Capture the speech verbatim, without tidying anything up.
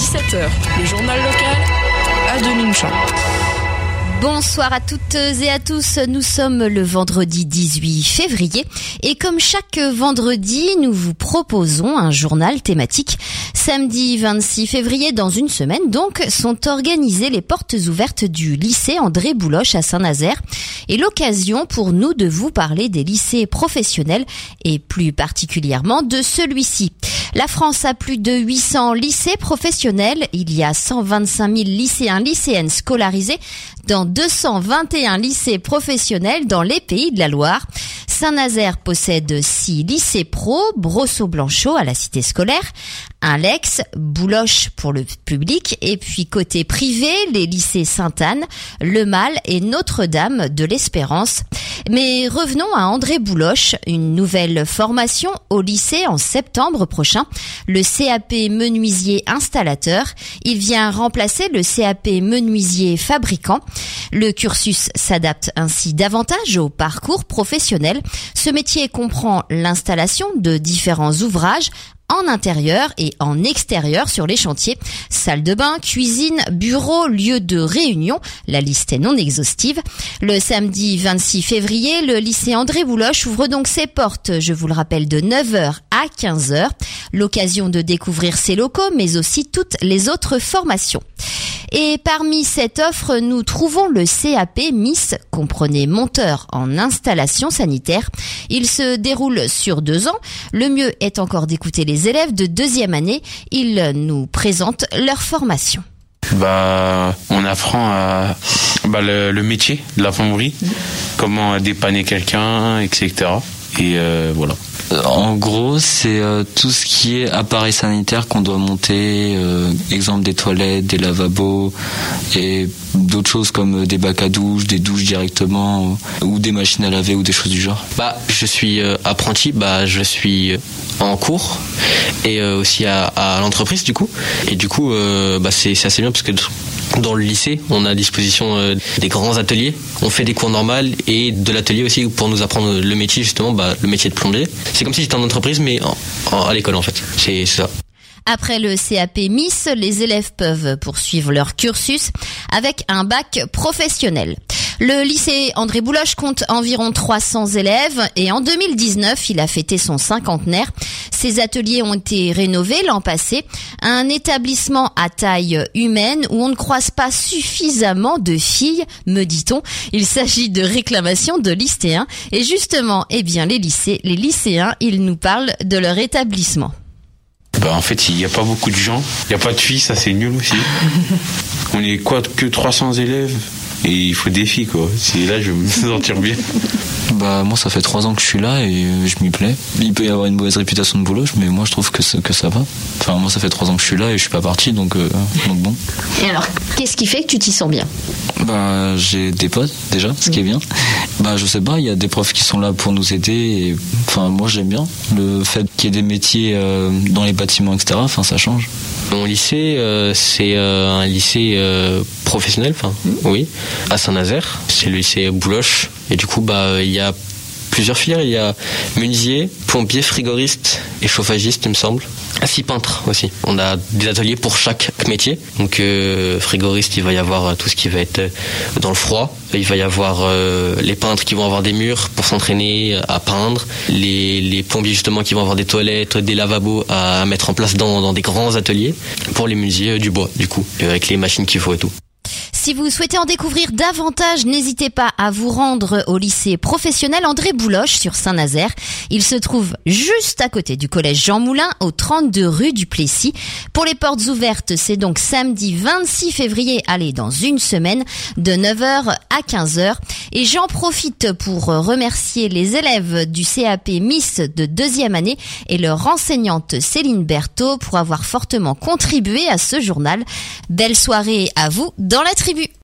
dix-sept heures, le journal local, Adeline Champ. Bonsoir à toutes et à tous, nous sommes le vendredi dix-huit février et comme chaque vendredi, nous vous proposons un journal thématique. Samedi vingt-six février, dans une semaine donc, sont organisées les portes ouvertes du lycée André Bouloche à Saint-Nazaire et l'occasion pour nous de vous parler des lycées professionnels et plus particulièrement de celui-ci. La France a plus de huit cents lycées professionnels, il y a cent vingt-cinq mille lycéens lycéennes scolarisés dans deux cent vingt et un lycées professionnels dans les Pays de la Loire. Saint-Nazaire possède six lycées pro, Brosseau-Blanchot à la cité scolaire, un Lex, Bouloche pour le public, et puis côté privé, les lycées Sainte-Anne, Le Mal et Notre-Dame de l'Espérance. Mais revenons à André Bouloche, une nouvelle formation au lycée en septembre prochain, le C A P menuisier installateur. Il vient remplacer le C A P menuisier fabricant. Le cursus s'adapte ainsi davantage au parcours professionnel. Ce métier comprend l'installation de différents ouvrages en intérieur et en extérieur sur les chantiers, salle de bain, cuisine, bureau, lieu de réunion, la liste est non exhaustive. Le samedi vingt-six février, le lycée André Bouloche ouvre donc ses portes, je vous le rappelle, de neuf heures à quinze heures. L'occasion de découvrir ses locaux, mais aussi toutes les autres formations. Et parmi cette offre, nous trouvons le C A P M I S, comprenez monteur en installation sanitaire. Il se déroule sur deux ans. Le mieux est encore d'écouter les élèves de deuxième année. Ils nous présentent leur formation. Bah, on apprend à, bah, le, le métier de la plomberie, mmh. comment dépanner quelqu'un, et cetera. Et euh, voilà. En gros, c'est euh, tout ce qui est appareil sanitaire qu'on doit monter, euh, exemple des toilettes, des lavabos et d'autres choses comme des bacs à douche, des douches directement euh, ou des machines à laver ou des choses du genre. Bah, je suis euh, apprenti, bah je suis en cours et euh, aussi à, à l'entreprise du coup. Et du coup, euh, bah c'est, c'est assez bien parce que dans le lycée, on a à disposition euh, des grands ateliers. On fait des cours normales et de l'atelier aussi pour nous apprendre le métier justement, bah le métier de plombier. C'est comme si j'étais en entreprise, mais en, en, à l'école en fait. C'est, c'est ça. Après le C A P M I S, les élèves peuvent poursuivre leur cursus avec un bac professionnel. Le lycée André Bouloche compte environ trois cents élèves et en deux mille dix-neuf, il a fêté son cinquantenaire. Ses ateliers ont été rénovés l'an passé. Un établissement à taille humaine où on ne croise pas suffisamment de filles, me dit-on. Il s'agit de réclamations de lycéens. Et justement, eh bien, les lycées, les lycéens, ils nous parlent de leur établissement. Bah en fait, il n'y a pas beaucoup de gens. Il n'y a pas de filles, ça c'est nul aussi. On est quoi, que trois cents élèves et il faut des filles quoi. C'est là je vais me sentir bien. Bah moi ça fait trois ans que je suis là et je m'y plais. Il peut y avoir une mauvaise réputation de Bouloche, mais moi je trouve que ça, que ça va. Enfin moi ça fait trois ans que je suis là et je suis pas parti donc, euh, donc bon. Et alors qu'est-ce qui fait que tu t'y sens bien ? Bah j'ai des potes déjà, ce qui est bien. Bah je sais pas, il y a des profs qui sont là pour nous aider et enfin moi j'aime bien le fait qu'il y ait des métiers euh, dans les bâtiments et cetera. Enfin ça change. Mon lycée euh, c'est euh, un lycée euh, professionnel, enfin mmh. oui, à Saint-Nazaire. C'est le lycée Bouloche et du coup bah il y a plusieurs filières. Il y a menuisier, plombier, frigoriste et chauffagiste, il me semble. Ah si, peintre aussi. On a des ateliers pour chaque métier. Donc euh, frigoriste, il va y avoir tout ce qui va être dans le froid. Il va y avoir euh, les peintres qui vont avoir des murs pour s'entraîner à peindre. Les, les plombiers justement qui vont avoir des toilettes, des lavabos à mettre en place dans, dans des grands ateliers. Pour les menuisiers, euh, du bois du coup, avec les machines qu'il faut et tout. Si vous souhaitez en découvrir davantage, n'hésitez pas à vous rendre au lycée professionnel André Bouloche sur Saint-Nazaire. Il se trouve juste à côté du collège Jean Moulin, au trente-deux rue du Plessis. Pour les portes ouvertes, c'est donc samedi vingt-six février, allez, dans une semaine, de neuf heures à quinze heures. Et j'en profite pour remercier les élèves du C A P M I S de deuxième année et leur enseignante Céline Berthaud pour avoir fortement contribué à ce journal. Belle soirée à vous dans la tribu.